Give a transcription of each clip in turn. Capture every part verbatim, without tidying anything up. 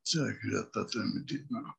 Será que já está transmitido? Não.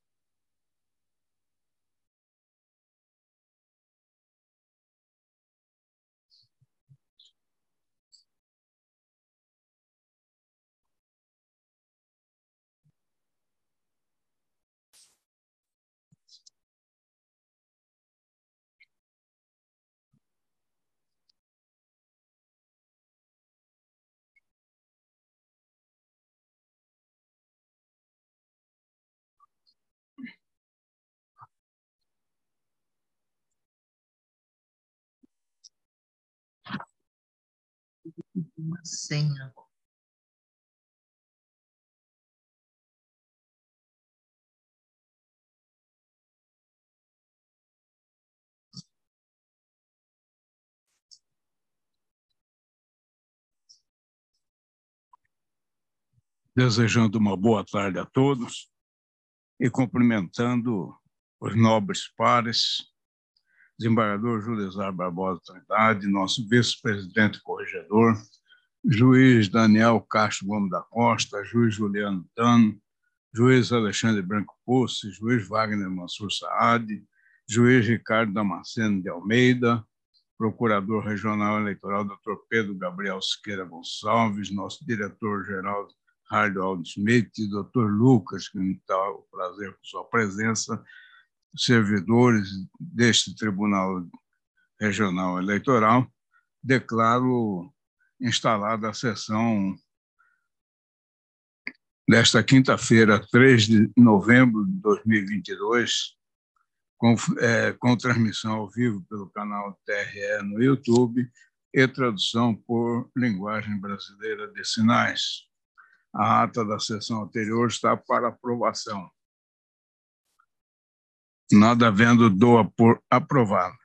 Uma senha. Desejando uma boa tarde a todos e cumprimentando os nobres pares, desembargador Júlio César Barbosa Trindade, nosso vice-presidente corregedor, juiz Daniel Castro Gomes da Costa, juiz Juliano Tano, juiz Alexandre Branco Posse, juiz Wagner Mansur Saad, juiz Ricardo Damasceno de Almeida, procurador regional eleitoral doutor Pedro Gabriel Siqueira Gonçalves, nosso diretor-geral Hardo Aldo Schmidt, doutor Lucas, que me dá o prazer com sua presença, servidores deste Tribunal Regional Eleitoral, declaro instalada a sessão desta quinta-feira, três de novembro de dois mil e vinte e dois, com, é, com transmissão ao vivo pelo canal T R E no YouTube e tradução por linguagem brasileira de sinais. A ata da sessão anterior está para aprovação. Nada havendo, dou por aprovado.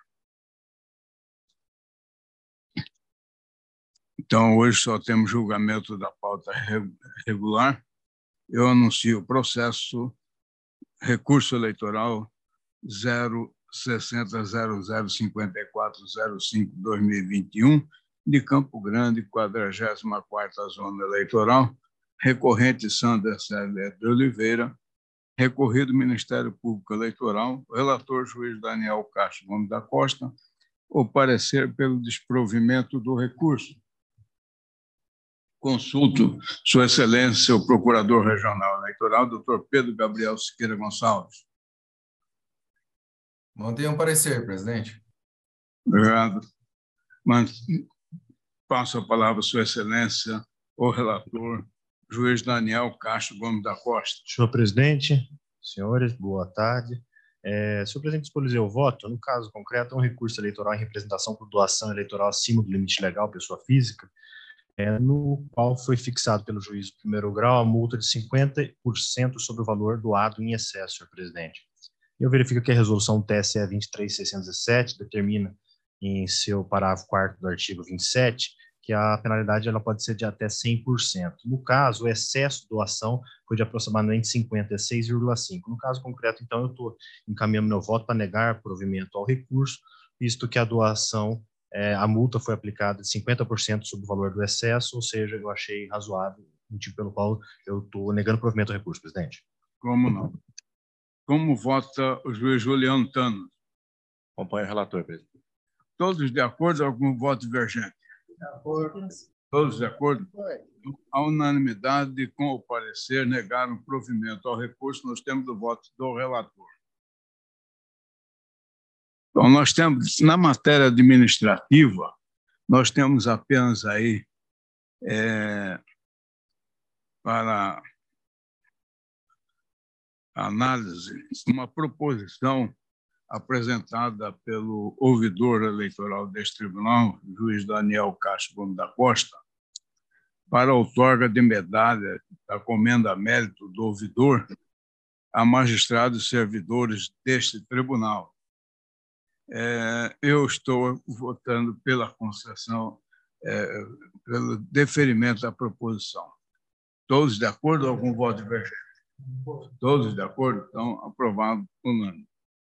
Então, hoje só temos julgamento da pauta regular. Eu anuncio o processo recurso eleitoral zero sessenta zero zero cinquenta e quatro zero cinco barra dois mil e vinte e um de Campo Grande, quadragésima quarta Zona Eleitoral, recorrente Sandra Célia de Oliveira, recorrido Ministério Público Eleitoral, relator juiz Daniel Castro Gomes da Costa, o parecer pelo desprovimento do recurso. Consulto Sua Excelência, o Procurador Regional Eleitoral, doutor Pedro Gabriel Siqueira Gonçalves. Mantenha um parecer, presidente. Obrigado. Mas passo a palavra à Sua Excelência, o relator, juiz Daniel Castro Gomes da Costa. Senhor presidente, senhores, boa tarde. É, senhor presidente, disponibilizei o voto. No caso concreto, é um recurso eleitoral em representação por doação eleitoral acima do limite legal, pessoa física, é, no qual foi fixado pelo juiz do primeiro grau a multa de cinquenta por cento sobre o valor doado em excesso, senhor presidente. Eu verifico que a resolução T S E vinte e três mil seiscentos e sete determina em seu parágrafo quarto do artigo vinte e sete que a penalidade ela pode ser de até cem por cento. No caso, o excesso de doação foi de aproximadamente cinquenta e seis vírgula cinco por cento. No caso concreto, então, eu estou encaminhando meu voto para negar provimento ao recurso, visto que a doação, é, a multa foi aplicada de cinquenta por cento sobre o valor do excesso, ou seja, eu achei razoável, motivo pelo qual eu estou negando provimento ao recurso, presidente. Como não? Como vota o juiz Juliano Tano? Acompanho o relator, presidente. Todos de acordo ou algum voto divergente? De acordo. Todos de acordo? A unanimidade com o parecer negaram provimento ao recurso, nós temos o voto do relator. Bom, nós temos, na matéria administrativa, nós temos apenas aí, é, para análise, uma proposição apresentada pelo ouvidor eleitoral deste tribunal, juiz Daniel Castro Gomes da Costa, para a outorga de medalha da Comenda Mérito do ouvidor a magistrados e servidores deste tribunal. É, eu estou votando pela concessão, é, pelo deferimento da proposição. Todos de acordo ou algum voto divergente? Todos de acordo? Então, aprovado unânime.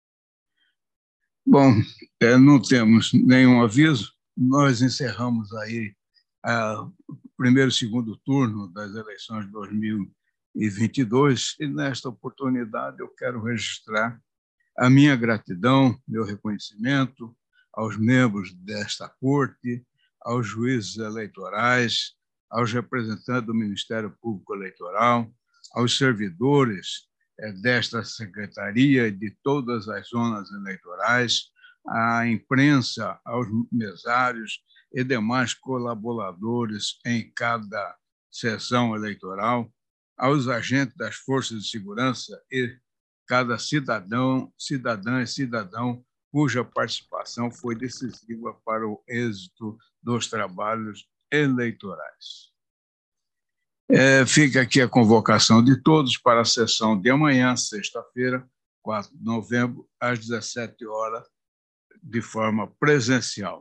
Bom, é, não temos nenhum aviso, nós encerramos aí o primeiro e segundo turno das eleições de dois mil e vinte e dois, e nesta oportunidade eu quero registrar a minha gratidão, meu reconhecimento aos membros desta Corte, aos juízes eleitorais, aos representantes do Ministério Público Eleitoral, aos servidores desta secretaria e de todas as zonas eleitorais, à imprensa, aos mesários e demais colaboradores em cada sessão eleitoral, aos agentes das forças de segurança e cada cidadão, cidadã e cidadão cuja participação foi decisiva para o êxito dos trabalhos eleitorais. É, fica aqui a convocação de todos para a sessão de amanhã, sexta-feira, quatro de novembro, às dezessete horas, de forma presencial.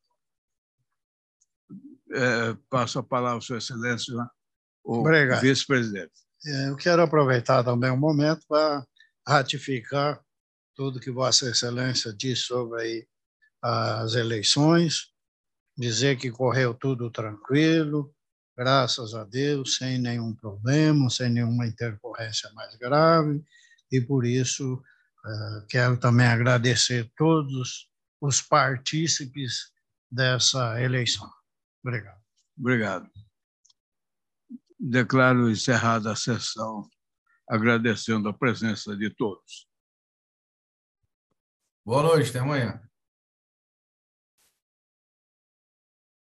É, passo a palavra ao Sua Excelência, o vice-presidente. Eu quero aproveitar também um momento para ratificar tudo que Vossa Excelência disse sobre aí as eleições, dizer que correu tudo tranquilo, graças a Deus, sem nenhum problema, sem nenhuma intercorrência mais grave, e por isso quero também agradecer todos os partícipes dessa eleição. Obrigado. Obrigado. Declaro encerrada a sessão, agradecendo a presença de todos. Boa noite, até amanhã.